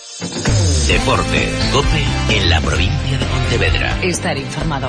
Deportes, COPE en la provincia de Pontevedra. Estar informado.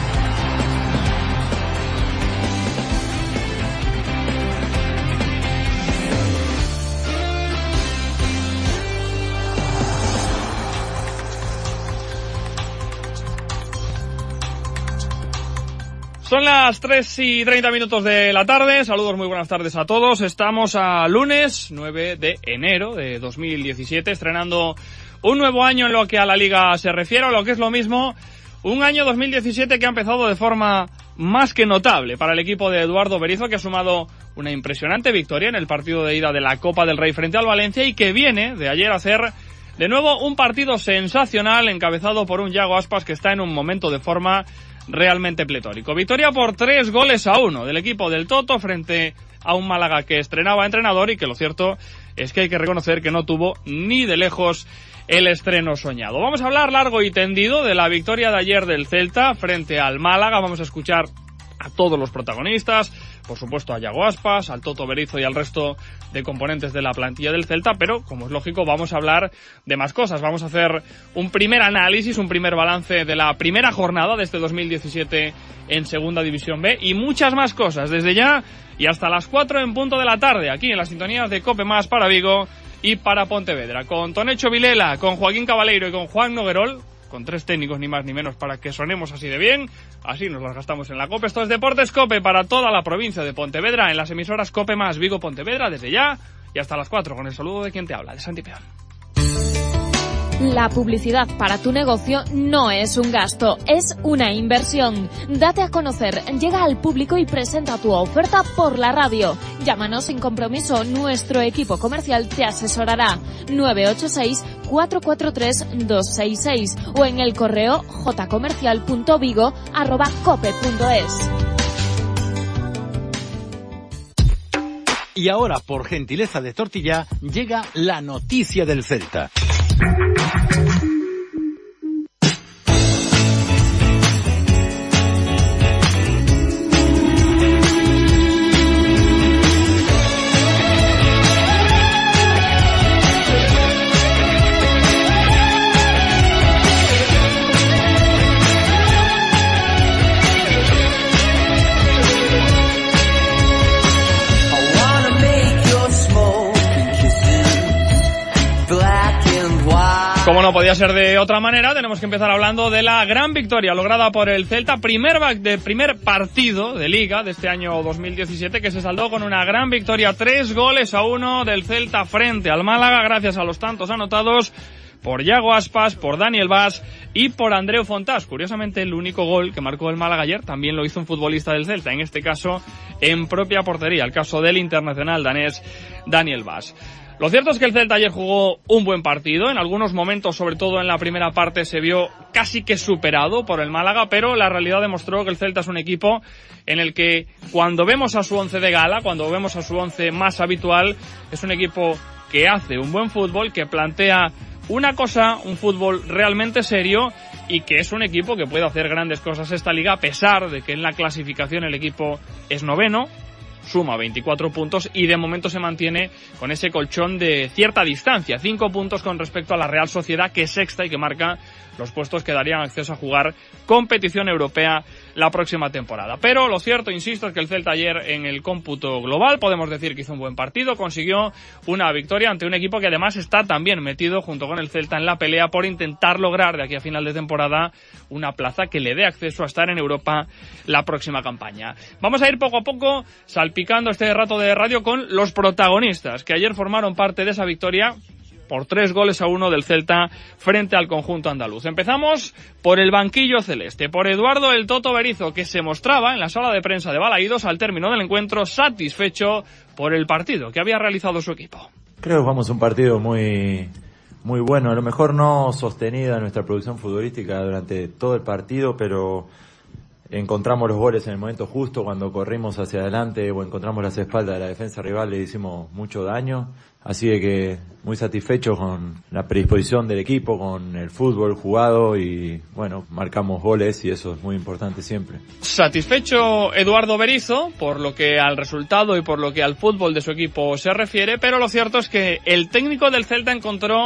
Son las 3:30 de la tarde. Saludos, muy buenas tardes a todos. Estamos a lunes 9 de enero de 2017, estrenando un nuevo año en lo que a la Liga se refiere, o lo que es lo mismo, un año 2017 que ha empezado de forma más que notable para el equipo de Eduardo Berizzo, que ha sumado una impresionante victoria en el partido de ida de la Copa del Rey frente al Valencia y que viene de ayer a hacer de nuevo un partido sensacional encabezado por un Yago Aspas que está en un momento de forma realmente pletórico. Victoria por 3-1 del equipo del Toto frente a un Málaga que estrenaba entrenador y que lo cierto es que hay que reconocer que no tuvo ni de lejos el estreno soñado. Vamos a hablar largo y tendido de la victoria de ayer del Celta frente al Málaga. Vamos a escuchar a todos los protagonistas, por supuesto a Yago Aspas, al Toto Berizzo y al resto de componentes de la plantilla del Celta, pero como es lógico vamos a hablar de más cosas. Vamos a hacer un primer análisis, un primer balance de la primera jornada de este 2017 en Segunda División B y muchas más cosas desde ya y hasta las 4 en punto de la tarde aquí en las sintonías de COPE Más para Vigo y para Pontevedra, con Tonecho Vilela, con Joaquín Cabaleiro y con Juan Noguerol, con 3 técnicos ni más ni menos para que sonemos así de bien, así nos las gastamos en la COPE. Esto es Deportes COPE para toda la provincia de Pontevedra en las emisoras COPE Más Vigo Pontevedra desde ya y hasta las 4 con el saludo de quien te habla, de Santi Peón. La publicidad para tu negocio no es un gasto, es una inversión. Date a conocer, llega al público y presenta tu oferta por la radio. Llámanos sin compromiso, nuestro equipo comercial te asesorará. 986-443-266 o en el correo jcomercial.vigo@cope.es. Y ahora, por gentileza de Tortilla, llega la noticia del Celta. Como no podía ser de otra manera, tenemos que empezar hablando de la gran victoria lograda por el Celta, primer partido de Liga de este año 2017, que se saldó con una gran victoria, 3-1 del Celta frente al Málaga, gracias a los tantos anotados por Yago Aspas, por Daniel Bas y por Andreu Fontás. Curiosamente, el único gol que marcó el Málaga ayer también lo hizo un futbolista del Celta, en este caso en propia portería, el caso del internacional danés Daniel Bas. Lo cierto es que el Celta ayer jugó un buen partido. En algunos momentos, sobre todo en la primera parte, se vio casi que superado por el Málaga, pero la realidad demostró que el Celta es un equipo en el que cuando vemos a su once de gala, cuando vemos a su once más habitual, es un equipo que hace un buen fútbol, que plantea una cosa, un fútbol realmente serio y que es un equipo que puede hacer grandes cosas esta liga, a pesar de que en la clasificación el equipo es noveno, suma 24 puntos y de momento se mantiene con ese colchón de cierta distancia, 5 puntos con respecto a la Real Sociedad, que es sexta y que marca los puestos que darían acceso a jugar competición europea la próxima temporada. Pero lo cierto, insisto, es que el Celta ayer en el cómputo global podemos decir que hizo un buen partido, consiguió una victoria ante un equipo que además está también metido junto con el Celta en la pelea por intentar lograr de aquí a final de temporada una plaza que le dé acceso a estar en Europa la próxima campaña. Vamos a ir poco a poco salpicando este rato de radio con los protagonistas que ayer formaron parte de esa victoria por 3-1 del Celta frente al conjunto andaluz. Empezamos por el banquillo celeste, por Eduardo el Toto Berizzo, que se mostraba en la sala de prensa de Balaídos al término del encuentro satisfecho por el partido que había realizado su equipo. Creo que vamos a un partido muy bueno, a lo mejor no sostenida nuestra producción futbolística durante todo el partido, pero encontramos los goles en el momento justo, cuando corrimos hacia adelante o encontramos las espaldas de la defensa rival, le hicimos mucho daño. Así que muy satisfecho con la predisposición del equipo, con el fútbol jugado y bueno, marcamos goles y eso es muy importante siempre. Satisfecho Eduardo Berizzo por lo que al resultado y por lo que al fútbol de su equipo se refiere, pero lo cierto es que el técnico del Celta encontró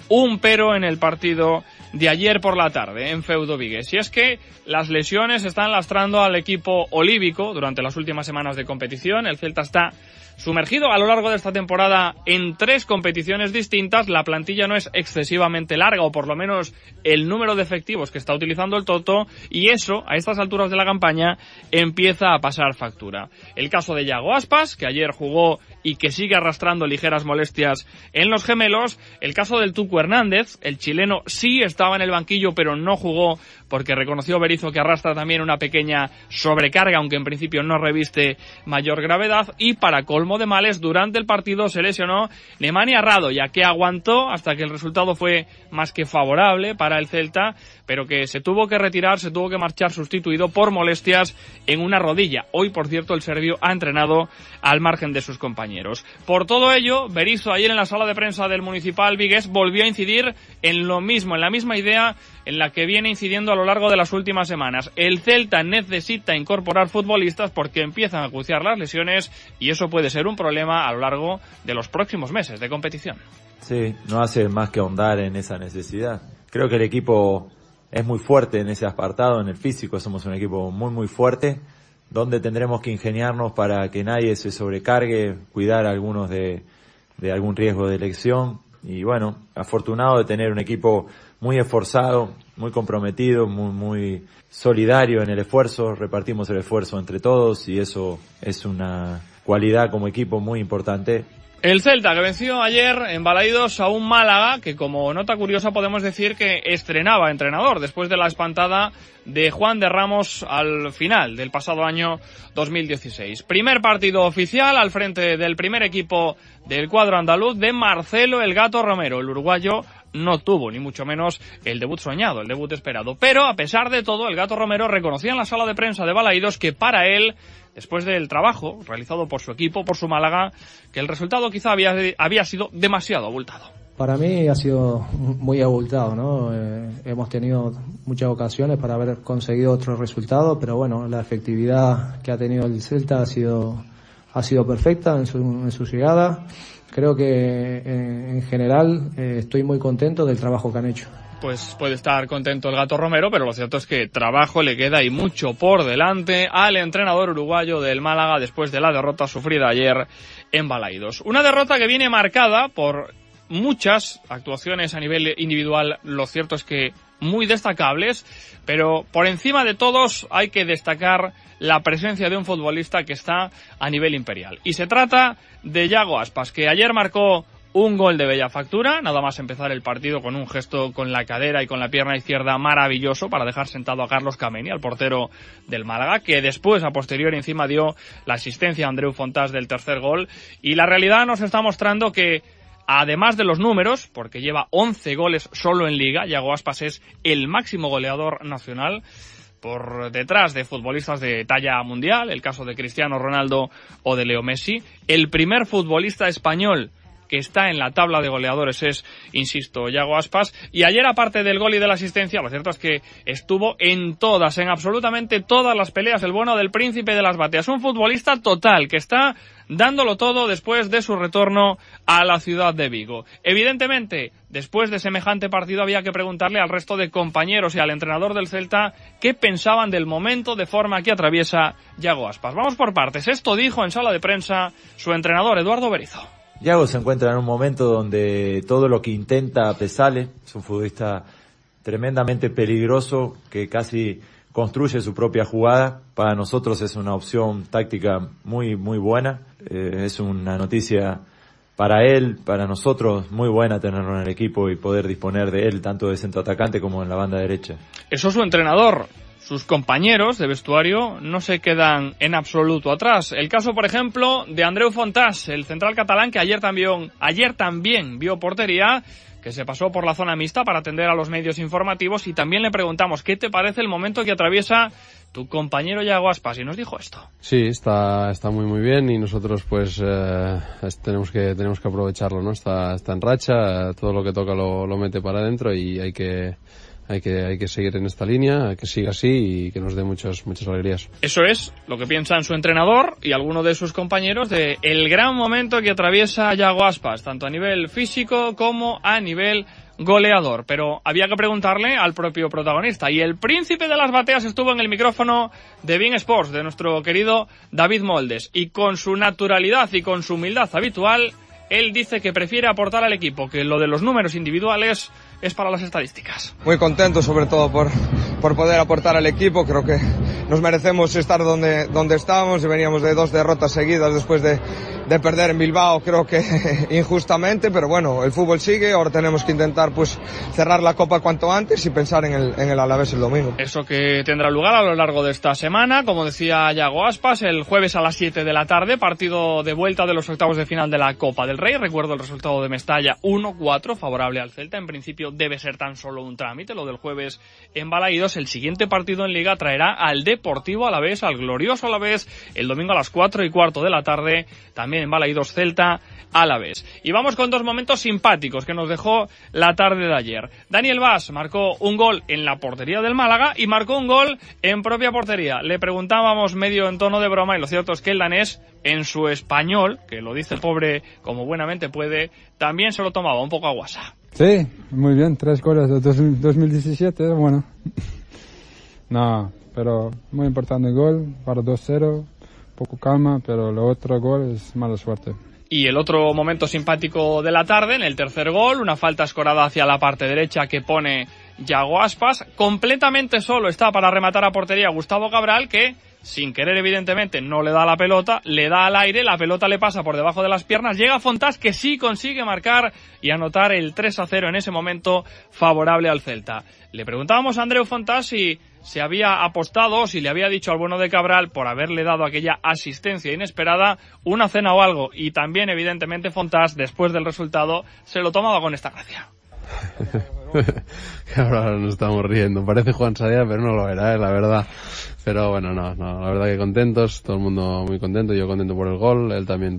un pero en el partido de ayer por la tarde en Feudo Vigués. Y es que las lesiones están lastrando al equipo olívico durante las últimas semanas de competición. El Celta está sumergido a lo largo de esta temporada en 3 competiciones distintas. La plantilla no es excesivamente larga, o por lo menos el número de efectivos que está utilizando el Toto, y eso, a estas alturas de la campaña, empieza a pasar factura. El caso de Yago Aspas, que ayer jugó y que sigue arrastrando ligeras molestias en los gemelos. El caso del Tucu Hernández, el chileno sí estaba en el banquillo pero no jugó porque reconoció Berizzo que arrastra también una pequeña sobrecarga, aunque en principio no reviste mayor gravedad. Y para colmo de males, durante el partido se lesionó Nemanja Rado, ya que aguantó hasta que el resultado fue más que favorable para el Celta, pero que se tuvo que retirar, se tuvo que marchar sustituido por molestias en una rodilla. Hoy, por cierto, el serbio ha entrenado al margen de sus compañeros. Por todo ello, Berizzo ayer en la sala de prensa del Municipal Vigués volvió a incidir en lo mismo, en la misma idea en la que viene incidiendo a lo largo de las últimas semanas. El Celta necesita incorporar futbolistas porque empiezan a acuciar las lesiones y eso puede ser un problema a lo largo de los próximos meses de competición. Sí, no hace más que ahondar en esa necesidad. Creo que el equipo es muy fuerte en ese apartado, en el físico somos un equipo muy fuerte, donde tendremos que ingeniarnos para que nadie se sobrecargue, cuidar a algunos de algún riesgo de lesión. Y bueno, afortunado de tener un equipo muy esforzado, muy comprometido, muy solidario en el esfuerzo. Repartimos el esfuerzo entre todos y eso es una cualidad como equipo muy importante. El Celta, que venció ayer en Balaídos a un Málaga que, como nota curiosa, podemos decir que estrenaba entrenador después de la espantada de Juan de Ramos al final del pasado año 2016. Primer partido oficial al frente del primer equipo del cuadro andaluz de Marcelo el Gato Romero. El uruguayo no tuvo ni mucho menos el debut soñado, el debut esperado. Pero, a pesar de todo, el Gato Romero reconocía en la sala de prensa de Balaídos que para él, después del trabajo realizado por su equipo, por su Málaga, que el resultado quizá había sido demasiado abultado. Para mí ha sido muy abultado, ¿no? Hemos tenido muchas ocasiones para haber conseguido otro resultado, pero bueno, la efectividad que ha tenido el Celta ha sido perfecta en su llegada. Creo que en general estoy muy contento del trabajo que han hecho. Pues puede estar contento el Gato Romero, pero lo cierto es que trabajo le queda y mucho por delante al entrenador uruguayo del Málaga después de la derrota sufrida ayer en Balaídos. Una derrota que viene marcada por muchas actuaciones a nivel individual, lo cierto es que muy destacables, pero por encima de todos hay que destacar la presencia de un futbolista que está a nivel imperial. Y se trata de Yago Aspas, que ayer marcó un gol de bella factura, nada más empezar el partido con un gesto con la cadera y con la pierna izquierda maravilloso para dejar sentado a Carlos Kameni, al portero del Málaga, que después, a posteriori, encima dio la asistencia a Andreu Fontàs del tercer gol. Y la realidad nos está mostrando que, además de los números, porque lleva 11 goles solo en Liga, Yago Aspas es el máximo goleador nacional, por detrás de futbolistas de talla mundial, el caso de Cristiano Ronaldo o de Leo Messi. El primer futbolista español que está en la tabla de goleadores es, insisto, Yago Aspas. Y ayer, aparte del gol y de la asistencia, lo cierto es que estuvo en todas, en absolutamente todas las peleas, el bueno del príncipe de las bateas. Un futbolista total que está dándolo todo después de su retorno a la ciudad de Vigo. Evidentemente, después de semejante partido había que preguntarle al resto de compañeros y al entrenador del Celta qué pensaban del momento de forma que atraviesa Yago Aspas. Vamos por partes. Esto dijo en sala de prensa su entrenador, Eduardo Berizzo. Yago se encuentra en un momento donde todo lo que intenta te sale. Es un futbolista tremendamente peligroso que casi construye su propia jugada. Para nosotros es una opción táctica muy buena. Es una noticia para él, para nosotros, muy buena tenerlo en el equipo y poder disponer de él tanto de centroatacante como en la banda derecha. Eso es su entrenador. Sus compañeros de vestuario no se quedan en absoluto atrás. El caso, por ejemplo, de Andreu Fontàs, el central catalán que ayer también vio portería, que se pasó por la zona mixta para atender a los medios informativos, y también le preguntamos ¿qué te parece el momento que atraviesa tu compañero Yago Aspas? Y nos dijo esto. Sí, está muy bien y nosotros pues tenemos que aprovecharlo, ¿no? Está en racha, todo lo que toca lo mete para adentro y hay que seguir en esta línea, que siga así y que nos dé muchas alegrías. Eso es lo que piensan su entrenador y alguno de sus compañeros de el gran momento que atraviesa Yago Aspas, tanto a nivel físico como a nivel goleador, pero había que preguntarle al propio protagonista. Y el príncipe de las bateas estuvo en el micrófono de beIN Sports, de nuestro querido David Moldes. Y con su naturalidad y con su humildad habitual, él dice que prefiere aportar al equipo, que lo de los números individuales es para las estadísticas. Muy contento, sobre todo por poder aportar al equipo. Creo que nos merecemos estar donde estábamos y veníamos de 2 derrotas seguidas después de perder en Bilbao, creo que injustamente, pero bueno, el fútbol sigue, ahora tenemos que intentar pues cerrar la Copa cuanto antes y pensar en el Alavés el domingo. Eso que tendrá lugar a lo largo de esta semana, como decía Yago Aspas, el jueves a las 7 de la tarde, partido de vuelta de los octavos de final de la Copa del Rey. Recuerdo el resultado de Mestalla 1-4, favorable al Celta. En principio debe ser tan solo un trámite, lo del jueves en Balaídos. El siguiente partido en Liga traerá al Deportivo Alavés, al glorioso Alavés, el domingo a las 4:15 de la tarde, también en Balaídos, Celta Alavés. Y vamos con 2 momentos simpáticos que nos dejó la tarde de ayer. Daniel Bas marcó un gol en la portería del Málaga y marcó un gol en propia portería. Le preguntábamos medio en tono de broma, y lo cierto es que el danés, en su español, que lo dice pobre como buenamente puede, también se lo tomaba un poco a guasa. Sí, muy bien, 3 goles de 2017, bueno. No, pero muy importante gol para 2-0, poco calma, pero el otro gol es mala suerte. Y el otro momento simpático de la tarde, en el tercer gol, una falta escorada hacia la parte derecha que pone Yago Aspas. Completamente solo está para rematar a portería Gustavo Cabral, que, sin querer evidentemente, no le da la pelota, le da al aire, la pelota le pasa por debajo de las piernas, llega Fontás, que sí consigue marcar y anotar el 3-0 en ese momento favorable al Celta. Le preguntábamos a Andreu Fontás si se había apostado, si le había dicho al bueno de Cabral, por haberle dado aquella asistencia inesperada, una cena o algo, y también evidentemente Fontás, después del resultado, se lo tomaba con esta gracia. Ahora nos estamos riendo, parece Juan Sadía, pero no lo era, la verdad. Pero bueno, no, la verdad que contentos, todo el mundo muy contento, yo contento por el gol, él también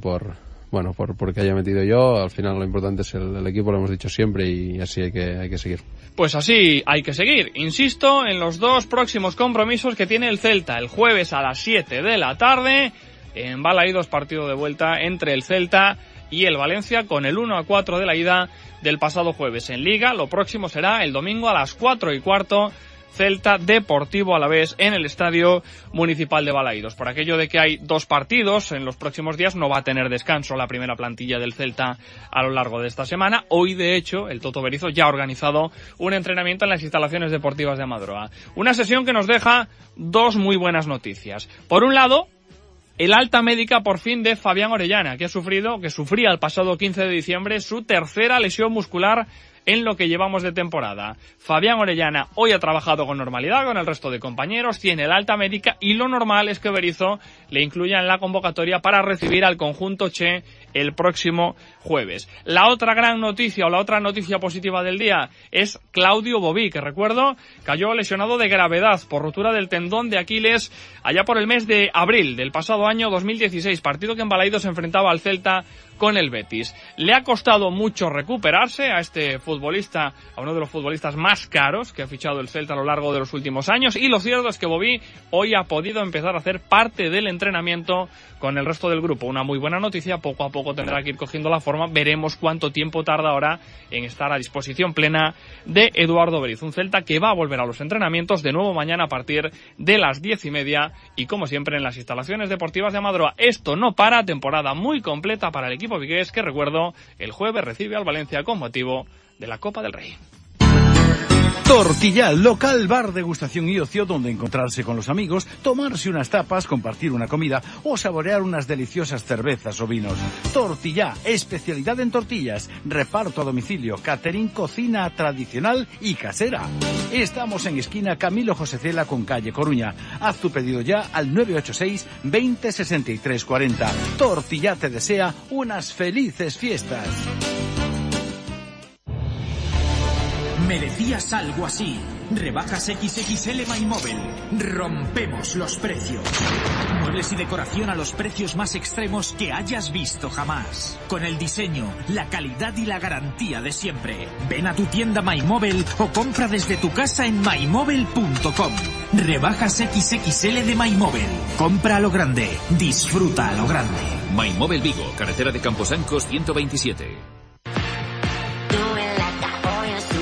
porque haya metido yo. Al final lo importante es el equipo, lo hemos dicho siempre, y así hay que seguir. Pues así hay que seguir, insisto, en los 2 próximos compromisos que tiene el Celta. El jueves a las 7 de la tarde, en Balaídos, partido de vuelta entre el Celta y el Valencia, con el 1-4 de la ida del pasado jueves. En Liga, lo próximo será el domingo a las 4:15, Celta Deportivo Alavés en el Estadio Municipal de Balaídos. Por aquello de que hay 2 partidos en los próximos días, no va a tener descanso la primera plantilla del Celta a lo largo de esta semana. Hoy, de hecho, el Toto Berizzo ya ha organizado un entrenamiento en las instalaciones deportivas de Amadroa. Una sesión que nos deja 2 muy buenas noticias. Por un lado, el alta médica por fin de Fabián Orellana, que sufría el pasado 15 de diciembre su tercera lesión muscular en lo que llevamos de temporada. Fabián Orellana hoy ha trabajado con normalidad con el resto de compañeros, tiene el alta médica, y lo normal es que Berizzo le incluya en la convocatoria para recibir al conjunto Che el próximo jueves. La otra gran noticia, o la otra noticia positiva del día, es Claudio Bobí, que recuerdo cayó lesionado de gravedad por rotura del tendón de Aquiles allá por el mes de abril del pasado año 2016, partido que en Balaídos se enfrentaba al Celta con el Betis. Le ha costado mucho recuperarse a este futbolista, a uno de los futbolistas más caros que ha fichado el Celta a lo largo de los últimos años, y lo cierto es que Bobí hoy ha podido empezar a hacer parte del entrenamiento con el resto del grupo. Una muy buena noticia, poco a poco tendrá que ir cogiendo la forma, veremos cuánto tiempo tarda ahora en estar a disposición plena de Eduardo Berizzo. Un Celta que va a volver a los entrenamientos de nuevo mañana a partir de las 10:30, y como siempre en las instalaciones deportivas de Amadroa. Esto no para, temporada muy completa para el equipo vigués, que recuerdo, el jueves recibe al Valencia con motivo de la Copa del Rey. Tortillal, local, bar, degustación y ocio donde encontrarse con los amigos, tomarse unas tapas, compartir una comida o saborear unas deliciosas cervezas o vinos. Tortillal, especialidad en tortillas, reparto a domicilio, catering, cocina tradicional y casera. Estamos en esquina Camilo José Cela con calle Coruña. Haz tu pedido ya al 986 20 63 40. Tortillal te desea unas felices fiestas. Merecías algo así. Rebajas XXL MyMobile. Rompemos los precios. Muebles y decoración a los precios más extremos que hayas visto jamás. Con el diseño, la calidad y la garantía de siempre. Ven a tu tienda MyMobile o compra desde tu casa en mymobile.com. Rebajas XXL de MyMobile. Compra a lo grande. Disfruta a lo grande. MyMobile Vigo, carretera de Camposancos 127.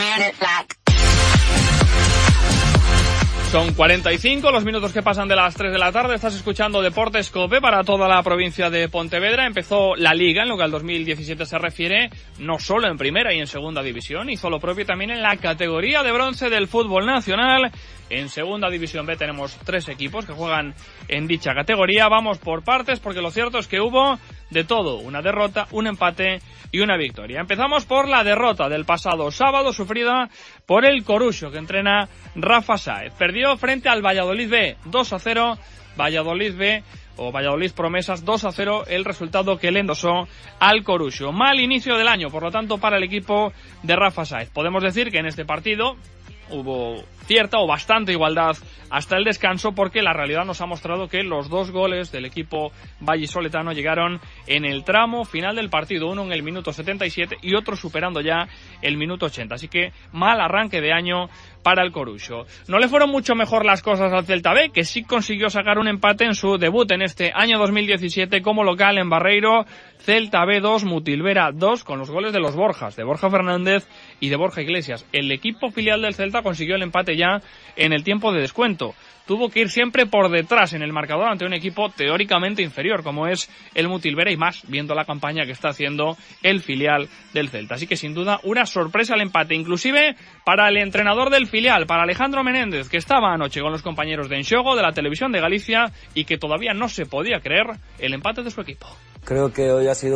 Son 45 los minutos que pasan de las 3 de la tarde. Estás escuchando Deportes COPE para toda la provincia de Pontevedra. Empezó la Liga, en lo que al 2017 se refiere, no solo en primera y en segunda división, hizo lo propio también en la categoría de bronce del fútbol nacional. En segunda división B tenemos 3 equipos que juegan en dicha categoría. Vamos por partes porque lo cierto es que hubo de todo, una derrota, un empate y una victoria. Empezamos por la derrota del pasado sábado sufrida por el Coruxo, que entrena Rafa Sáez. Perdió frente al Valladolid B 2-0, Valladolid B o Valladolid Promesas 2-0, el resultado que le endosó al Coruxo. Mal inicio del año, por lo tanto, para el equipo de Rafa Sáez. Podemos decir que en este partido hubo cierta o bastante igualdad hasta el descanso, porque la realidad nos ha mostrado que los 2 goles del equipo vallisoletano llegaron en el tramo final del partido, uno en el minuto 77 y otro superando ya el minuto 80, así que mal arranque de año para el Coruxo. No le fueron mucho mejor las cosas al Celta B, que sí consiguió sacar un empate en su debut en este año 2017 como local en Barreiro. Celta B 2, Mutilvera 2, con los goles de los Borjas, de Borja Fernández y de Borja Iglesias. El equipo filial del Celta consiguió el empate ya en el tiempo de descuento. Tuvo que ir siempre por detrás en el marcador ante un equipo teóricamente inferior como es el Mutilvera, y más viendo la campaña que está haciendo el filial del Celta. Así que sin duda una sorpresa el empate, inclusive para el entrenador del filial, para Alejandro Menéndez, que estaba anoche con los compañeros de Enxogo, de la Televisión de Galicia, y que todavía no se podía creer el empate de su equipo. Creo que hoy ha sido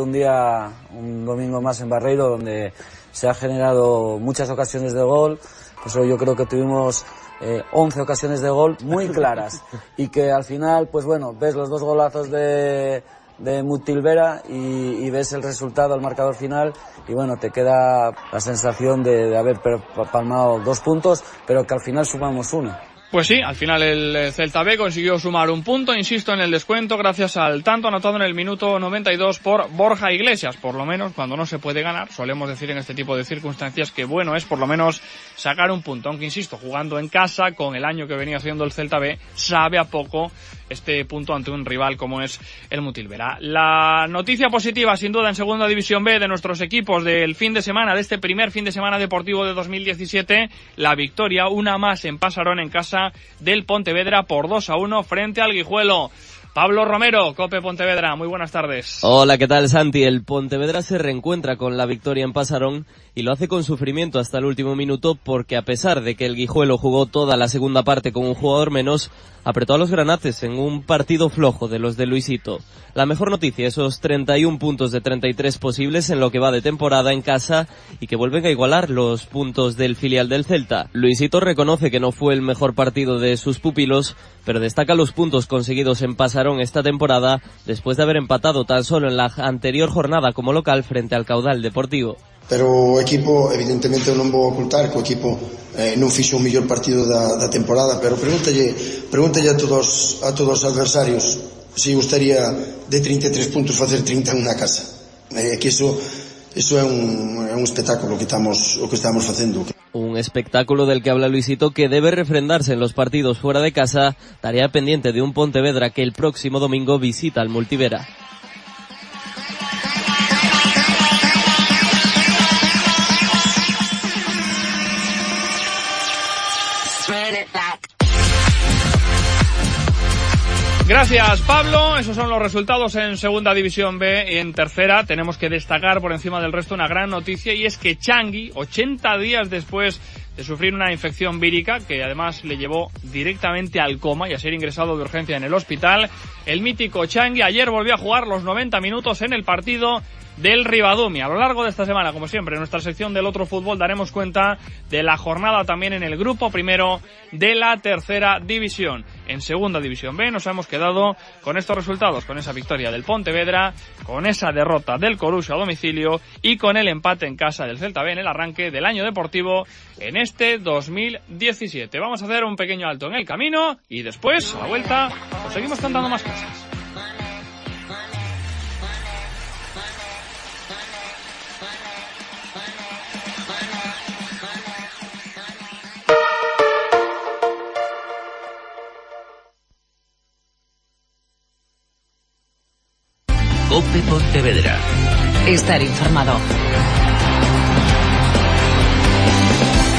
un domingo más en Barreiro, donde se ha generado muchas ocasiones de gol. Eso yo creo que tuvimos 11 ocasiones de gol muy claras, y que al final, pues bueno, ves los 2 golazos de Mutilvera y ves el resultado, el marcador final, y bueno, te queda la sensación de haber palmado 2 puntos, pero que al final sumamos 1. Pues sí, al final el Celta B consiguió sumar un punto, insisto, en el descuento, gracias al tanto anotado en el minuto 92 por Borja Iglesias. Por lo menos, cuando no se puede ganar, solemos decir en este tipo de circunstancias que bueno es por lo menos sacar un punto. Aunque insisto, jugando en casa, con el año que venía haciendo el Celta B, sabe a poco este punto ante un rival como es el Mutilvera. La noticia positiva, sin duda, en segunda división B de nuestros equipos del fin de semana, de este primer fin de semana deportivo de 2017, la victoria, una más en Pasarón, en casa del Pontevedra por 2-1 frente al Guijuelo. Pablo Romero, COPE Pontevedra, muy buenas tardes. Hola, ¿qué tal, Santi? El Pontevedra se reencuentra con la victoria en Pasarón y lo hace con sufrimiento hasta el último minuto, porque a pesar de que el Guijuelo jugó toda la segunda parte con un jugador menos, apretó a los granates en un partido flojo de los de Luisito. La mejor noticia, esos 31 puntos de 33 posibles en lo que va de temporada en casa, y que vuelven a igualar los puntos del filial del Celta. Luisito reconoce que no fue el mejor partido de sus pupilos, pero destaca los puntos conseguidos en Pasarón esta temporada, después de haber empatado tan solo en la anterior jornada como local frente al Caudal Deportivo. Pero o equipo, evidentemente non vou ocultar que o equipo non fixo o mellor partido da temporada, pero pregúntalle a todos os adversarios se gustaría de 33 puntos facer 30 en unha casa. Que iso é un espectáculo que estamos facendo. Un espectáculo del que habla Luisito, que debe refrendarse en los partidos fuera de casa, tarea pendiente de un Pontevedra que el próximo domingo visita al Multivera. Gracias, Pablo. Esos son los resultados en segunda división B. Y en tercera tenemos que destacar por encima del resto una gran noticia, y es que Changui, 80 días después de sufrir una infección vírica que además le llevó directamente al coma y a ser ingresado de urgencia en el hospital, el mítico Changui ayer volvió a jugar los 90 minutos en el partido del Rivadumia. A lo largo de esta semana, como siempre, en nuestra sección del Otro Fútbol daremos cuenta de la jornada también en el grupo primero de la tercera división. En segunda división B nos hemos quedado con estos resultados, con esa victoria del Pontevedra, con esa derrota del Coruxo a domicilio y con el empate en casa del Celta B en el arranque del año deportivo en este 2017. Vamos a hacer un pequeño alto en el camino y después, a la vuelta, os seguimos contando más cosas. COPE Pontevedra. Estar informado.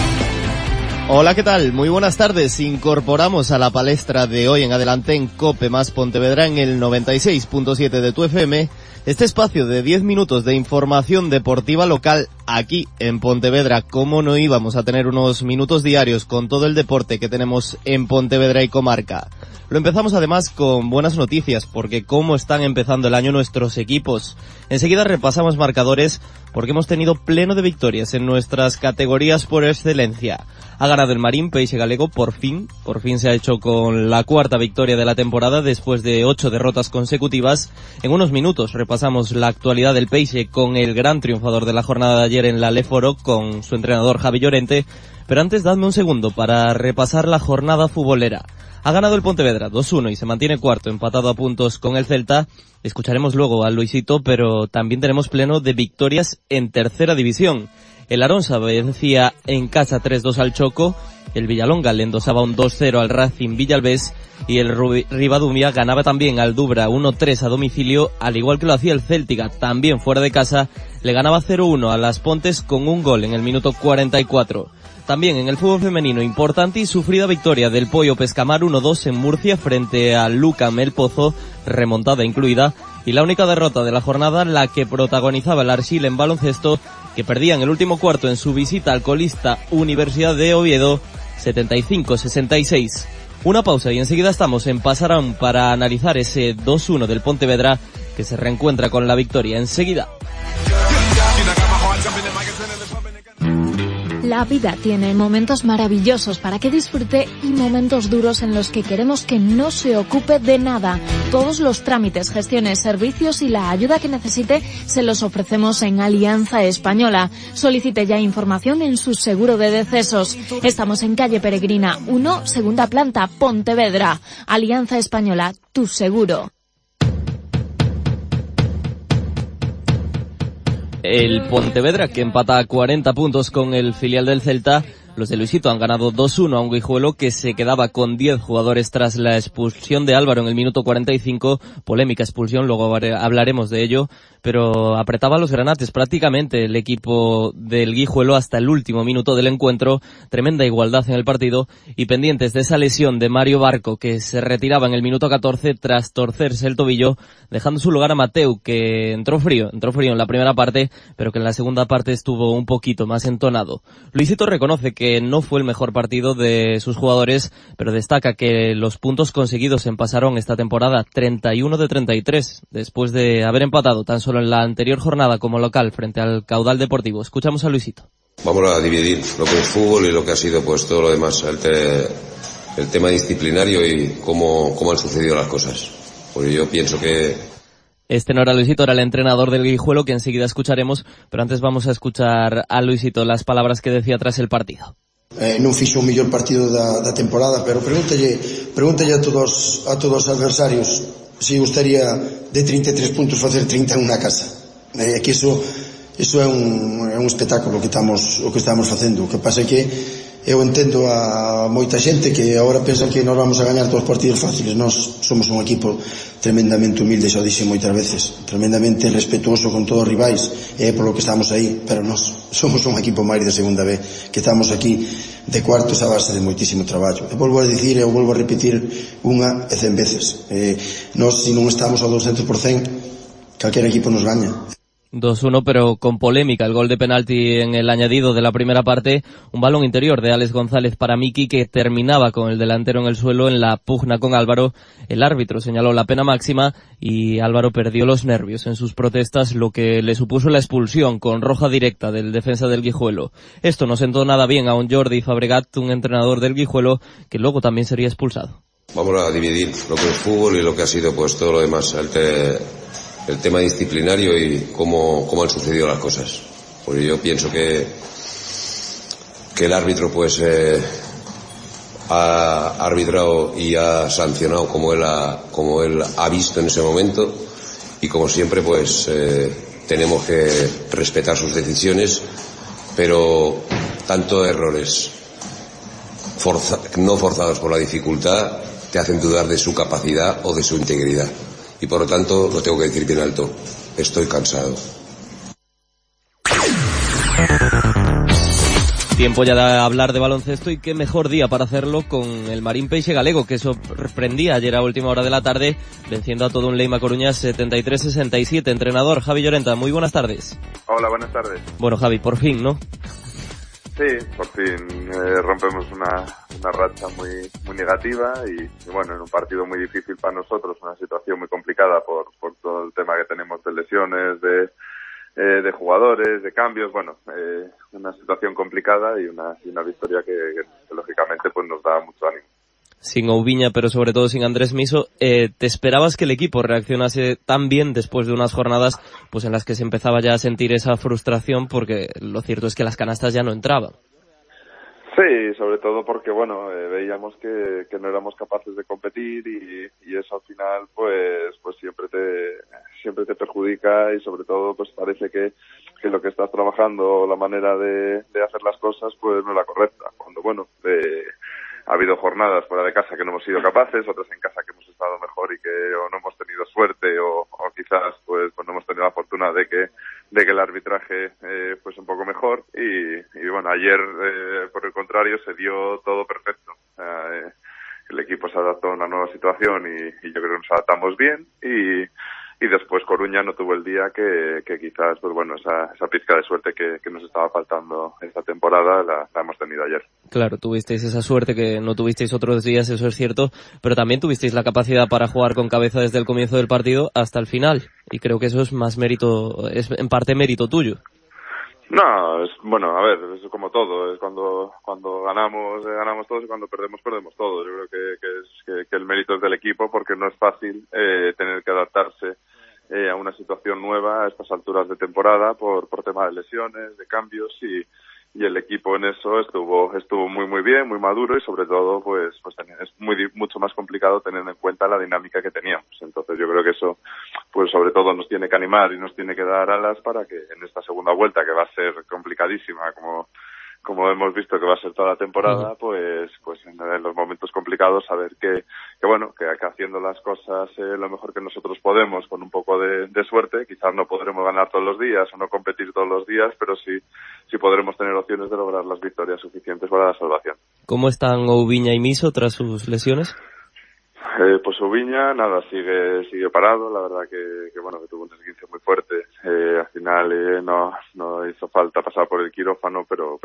Hola, ¿qué tal? Muy buenas tardes. Incorporamos a la palestra de hoy en adelante en COPE más Pontevedra en el 96.7 de tu FM. Este espacio de 10 minutos de información deportiva local aquí en Pontevedra. ¿Cómo no íbamos a tener unos minutos diarios con todo el deporte que tenemos en Pontevedra y comarca? Lo empezamos además con buenas noticias, porque cómo están empezando el año nuestros equipos. Enseguida repasamos marcadores, porque hemos tenido pleno de victorias en nuestras categorías por excelencia. Ha ganado el Marín Peixe Galego por fin se ha hecho con la cuarta victoria de la temporada después de 8 derrotas consecutivas. En unos minutos repasamos la actualidad del Peixe con el gran triunfador de la jornada de ayer en la Leforo, con su entrenador Javi Llorente. Pero antes dadme un segundo para repasar la jornada futbolera. Ha ganado el Pontevedra 2-1 y se mantiene cuarto, empatado a puntos con el Celta. Escucharemos luego a Luisito, pero también tenemos pleno de victorias en tercera división. El Aronsa vencía en casa 3-2 al Choco, el Villalonga le endosaba un 2-0 al Racing Villalbés y el Ribadumia ganaba también al Dubra 1-3 a domicilio, al igual que lo hacía el Céltica, también fuera de casa, le ganaba 0-1 a Las Pontes con un gol en el minuto 44. También en el fútbol femenino, importante y sufrida victoria del Pollo Pescamar 1-2 en Murcia frente a Lucam El Pozo, remontada incluida, y la única derrota de la jornada la que protagonizaba el Arxil en baloncesto, que perdía en el último cuarto en su visita al colista Universidad de Oviedo 75-66. Una pausa y enseguida estamos en Pasarón para analizar ese 2-1 del Pontevedra, que se reencuentra con la victoria enseguida. La vida tiene momentos maravillosos para que disfrute y momentos duros en los que queremos que no se ocupe de nada. Todos los trámites, gestiones, servicios y la ayuda que necesite se los ofrecemos en Alianza Española. Solicite ya información en su seguro de decesos. Estamos en calle Peregrina 1, segunda planta, Pontevedra. Alianza Española, tu seguro. El Pontevedra, que empata a 40 puntos con el filial del Celta. Los de Luisito han ganado 2-1 a un Guijuelo que se quedaba con 10 jugadores tras la expulsión de Álvaro en el minuto 45. Polémica expulsión, luego hablaremos de ello. Pero apretaba los granates prácticamente el equipo del Guijuelo hasta el último minuto del encuentro. Tremenda igualdad en el partido y pendientes de esa lesión de Mario Barco, que se retiraba en el minuto 14 tras torcerse el tobillo, dejando su lugar a Mateu, que entró frío en la primera parte, pero que en la segunda parte estuvo un poquito más entonado. Luisito reconoce que no fue el mejor partido de sus jugadores, pero destaca que los puntos conseguidos en Pasarón esta temporada, 31 de 33, después de haber empatado tan solo en la anterior jornada como local frente al Caudal Deportivo. Escuchamos a Luisito. Vamos a dividir lo que es fútbol y lo que ha sido pues todo lo demás, el tema disciplinario y cómo han sucedido las cosas. Porque yo pienso que... Este no era Luisito, era el entrenador del Guijuelo, que enseguida escucharemos, pero antes vamos a escuchar a Luisito las palabras que decía tras el partido. Non fixo o mellor partido da temporada, pero pregúntalle a todos os adversarios se gustaría de 33 puntos facer 30 en unha casa. Que iso é un espectáculo o que estamos facendo. O que pasa é que eu entendo a moita xente que agora pensan que nós vamos a gañar todos os partidos fáciles. Nós somos un equipo tremendamente humilde, xa o dixen moitas veces, tremendamente respetuoso con todos os rivais, e é polo que estamos aí, pero nós somos un equipo máis de segunda B, que estamos aquí de cuartos a base de moitísimo traballo. E volvo a dicir, e volvo a repetir unha e 100 veces, nós se non estamos ao 200%, calquer equipo nos gaña. 2-1, pero con polémica. El gol de penalti en el añadido de la primera parte, un balón interior de Alex González para Miki, que terminaba con el delantero en el suelo en la pugna con Álvaro. El árbitro señaló la pena máxima y Álvaro perdió los nervios en sus protestas, lo que le supuso la expulsión con roja directa del defensa del Guijuelo. Esto no sentó nada bien a un Jordi Fabregat, un entrenador del Guijuelo, que luego también sería expulsado. Vamos a dividir lo que es fútbol y lo que ha sido pues todo lo demás, el tema disciplinario y cómo han sucedido las cosas. Porque yo pienso que el árbitro pues ha arbitrado y ha sancionado como él ha visto en ese momento, y como siempre pues tenemos que respetar sus decisiones, pero tanto errores no forzados por la dificultad te hacen dudar de su capacidad o de su integridad. Y por lo tanto, lo tengo que decir bien alto, estoy cansado. Tiempo ya de hablar de baloncesto, y qué mejor día para hacerlo con el Marín Peixe Galego, que sorprendía ayer a última hora de la tarde, venciendo a todo un Leima Coruña 73-67. Entrenador Javi Llorenta, muy buenas tardes. Hola, buenas tardes. Bueno, Javi, por fin, ¿no? Sí, por fin rompemos una racha muy negativa y bueno, en un partido muy difícil para nosotros, una situación muy complicada por todo el tema que tenemos de lesiones, de jugadores, de cambios, bueno, una situación complicada y una victoria que lógicamente pues nos da mucho ánimo. Sin Oubiña, pero sobre todo sin Andrés Miso, ¿te esperabas que el equipo reaccionase tan bien después de unas jornadas pues en las que se empezaba ya a sentir esa frustración, porque lo cierto es que las canastas ya no entraban? Sí, sobre todo porque bueno, veíamos que no éramos capaces de competir y eso al final pues siempre te perjudica, y sobre todo pues parece que lo que estás trabajando, la manera de hacer las cosas pues no es la correcta, cuando bueno, ha habido jornadas fuera de casa que no hemos sido capaces, otras en casa que hemos estado mejor y que o no hemos tenido suerte o quizás pues no hemos tenido la fortuna de que el arbitraje pues un poco mejor y bueno, ayer por el contrario se dio todo perfecto. El equipo se adaptó a una nueva situación y yo creo que nos adaptamos bien y después Coruña no tuvo el día que quizás, pues bueno, esa pizca de suerte que nos estaba faltando esta temporada la hemos tenido ayer. Claro, tuvisteis esa suerte que no tuvisteis otros días, eso es cierto, pero también tuvisteis la capacidad para jugar con cabeza desde el comienzo del partido hasta el final, y creo que eso es más mérito, es en parte mérito tuyo. No, bueno, a ver, es como todo, es cuando ganamos todos y cuando perdemos todos. Yo creo que el mérito es del equipo, porque no es fácil tener que adaptarse a una situación nueva a estas alturas de temporada por tema de lesiones, de cambios, y el equipo en eso estuvo muy bien, muy maduro, y sobre todo pues es mucho más complicado teniendo en cuenta la dinámica que teníamos. Entonces yo creo que eso pues sobre todo nos tiene que animar y nos tiene que dar alas para que en esta segunda vuelta, que va a ser complicadísima como hemos visto que va a ser toda la temporada, pues en los momentos complicados saber que haciendo las cosas lo mejor que nosotros podemos, con un poco de suerte, quizás no podremos ganar todos los días o no competir todos los días, pero sí podremos tener opciones de lograr las victorias suficientes para la salvación. ¿Cómo están Oubiña y Miso tras sus lesiones? Pues Oubiña, nada, sigue parado, la verdad que tuvo un esguince muy fuerte, al final no hizo falta pasar por el quirófano, pero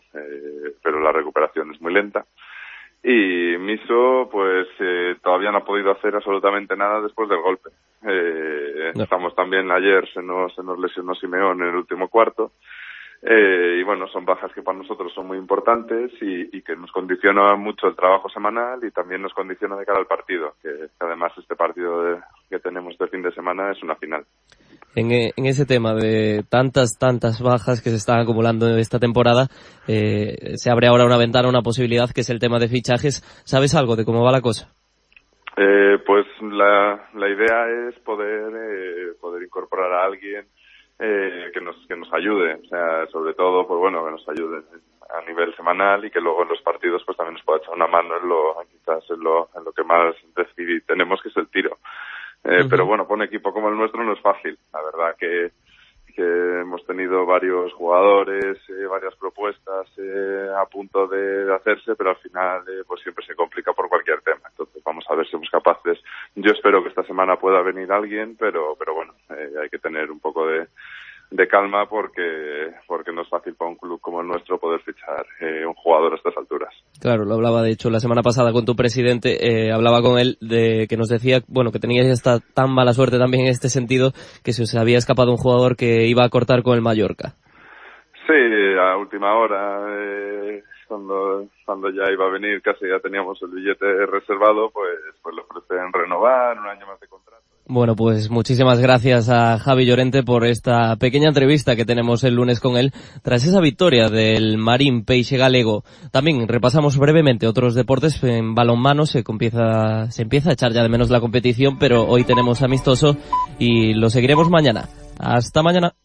la recuperación es muy lenta. Y Miso pues todavía no ha podido hacer absolutamente nada después del golpe. Estamos también, ayer se nos lesionó Simeón en el último cuarto. Y bueno, son bajas que para nosotros son muy importantes y que nos condiciona mucho el trabajo semanal, y también nos condiciona de cara al partido, que además este partido que tenemos este fin de semana es una final. En ese tema de tantas bajas que se están acumulando esta temporada, se abre ahora una ventana, una posibilidad, que es el tema de fichajes. ¿Sabes algo de cómo va la cosa? Pues la idea es poder incorporar a alguien que nos ayude, o sea, sobre todo pues bueno, que nos ayude a nivel semanal, y que luego en los partidos pues también nos pueda echar una mano en lo que más tenemos, que es el tiro. Pero bueno, para un equipo como el nuestro no es fácil. La verdad que hemos tenido varios jugadores, varias propuestas a punto de hacerse, pero al final pues siempre se complica por cualquier tema. Entonces vamos a ver si somos capaces. Yo espero que esta semana pueda venir alguien, pero bueno, hay que tener un poco de calma, porque no es fácil para un club como el nuestro poder fichar un jugador a estas alturas. Claro, lo hablaba de hecho la semana pasada con tu presidente, hablaba con él de que nos decía, bueno, que teníais esta tan mala suerte también en este sentido, que se os había escapado un jugador que iba a cortar con el Mallorca. Sí, a última hora, cuando ya iba a venir, casi ya teníamos el billete reservado, pues le ofrecen renovar un año más de contrato. Bueno, pues muchísimas gracias a Javi Llorente por esta pequeña entrevista que tenemos el lunes con él tras esa victoria del Marín Peixe Galego. También repasamos brevemente otros deportes. En balonmano se empieza a echar ya de menos la competición, pero hoy tenemos amistoso y lo seguiremos mañana. Hasta mañana.